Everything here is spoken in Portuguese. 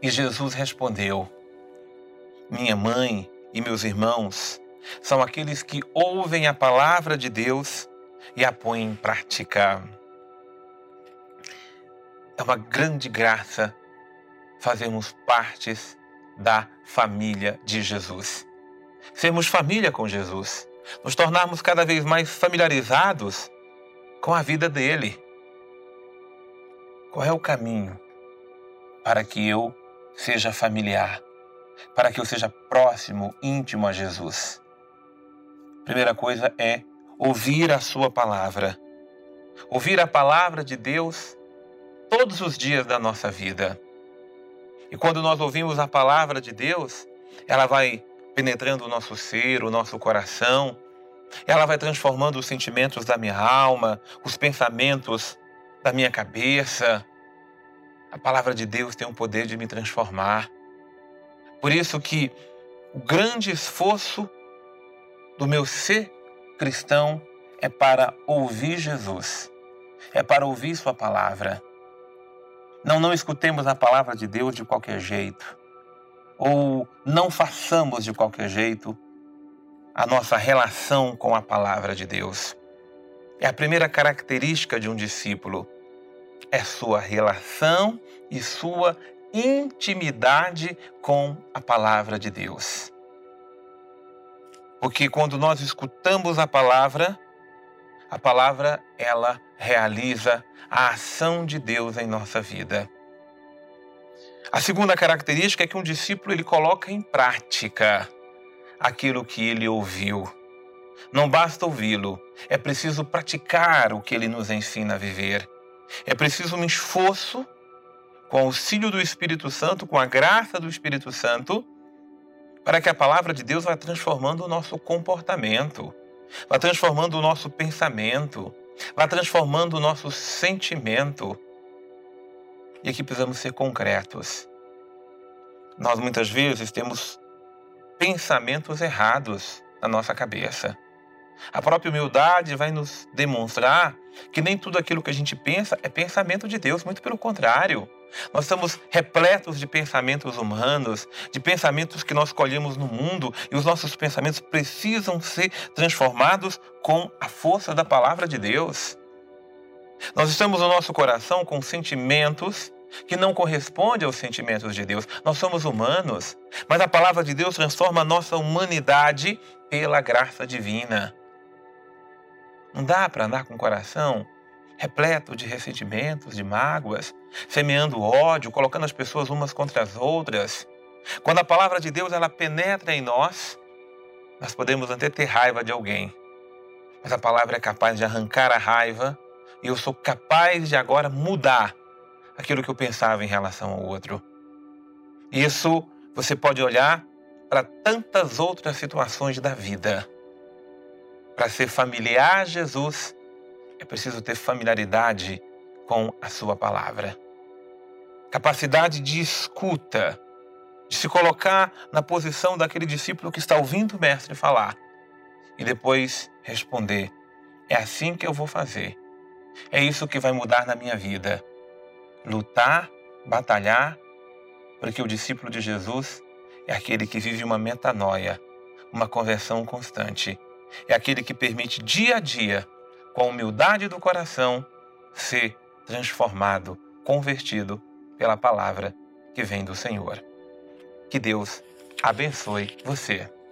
E Jesus respondeu: minha mãe e meus irmãos são aqueles que ouvem a palavra de Deus e a põem em prática. É uma grande graça fazermos partes da família de Jesus. Sermos família com Jesus. Nos tornarmos cada vez mais familiarizados com a vida dele. Qual é o caminho para que eu seja familiar? Para que eu seja próximo, íntimo a Jesus? Primeira coisa é ouvir a sua palavra. Ouvir a palavra de Deus todos os dias da nossa vida. E quando nós ouvimos a palavra de Deus, ela vai penetrando o nosso ser, o nosso coração. Ela vai transformando os sentimentos da minha alma, os pensamentos da minha cabeça. A palavra de Deus tem o poder de me transformar. Por isso que o grande esforço do meu ser cristão é para ouvir Jesus. É para ouvir sua palavra. Não escutemos a palavra de Deus de qualquer jeito. Ou não façamos de qualquer jeito a nossa relação com a palavra de Deus. É a primeira característica de um discípulo. É sua relação e sua intimidade com a palavra de Deus. Porque quando nós escutamos a palavra ela realiza a ação de Deus em nossa vida. A segunda característica é que um discípulo ele coloca em prática aquilo que ele ouviu. Não basta ouvi-lo, é preciso praticar o que ele nos ensina a viver. É preciso um esforço com o auxílio do Espírito Santo, com a graça do Espírito Santo, para que a palavra de Deus vá transformando o nosso comportamento, vá transformando o nosso pensamento, vá transformando o nosso sentimento. E aqui precisamos ser concretos. Nós muitas vezes temos pensamentos errados na nossa cabeça. A própria humildade vai nos demonstrar que nem tudo aquilo que a gente pensa é pensamento de Deus, muito pelo contrário. Nós estamos repletos de pensamentos humanos, de pensamentos que nós colhemos no mundo, e os nossos pensamentos precisam ser transformados com a força da palavra de Deus. Nós estamos no nosso coração com sentimentos que não correspondem aos sentimentos de Deus. Nós somos humanos, mas a palavra de Deus transforma a nossa humanidade pela graça divina. Não dá para andar com o coração repleto de ressentimentos, de mágoas, semeando ódio, colocando as pessoas umas contra as outras. Quando a palavra de Deus ela penetra em nós, nós podemos até ter raiva de alguém, mas a palavra é capaz de arrancar a raiva e eu sou capaz de agora mudar aquilo que eu pensava em relação ao outro. Isso você pode olhar para tantas outras situações da vida. Para ser familiar a Jesus, é preciso ter familiaridade com a sua palavra. Capacidade de escuta, de se colocar na posição daquele discípulo que está ouvindo o mestre falar e depois responder: é assim que eu vou fazer. É isso que vai mudar na minha vida. Lutar, batalhar, porque o discípulo de Jesus é aquele que vive uma metanoia, uma conversão constante. É aquele que permite dia a dia, com a humildade do coração, ser transformado, convertido pela palavra que vem do Senhor. Que Deus abençoe você.